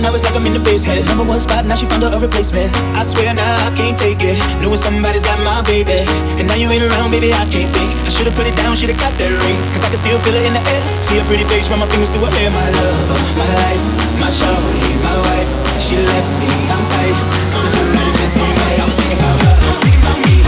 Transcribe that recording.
now it's like I'm in the basement. Number one spot, now she found her a replacement. I swear now I can't take it, knowing somebody's got my baby. And now you ain't around, baby, I can't think. I should've put it down, should've got that ring, cause I can still feel it in the air. See her pretty face, run my fingers through her hair. My love, my life, my shawty, my wife. She left me, I'm tight, cause I know that it just ain't right. I was thinking about her, thinking about me.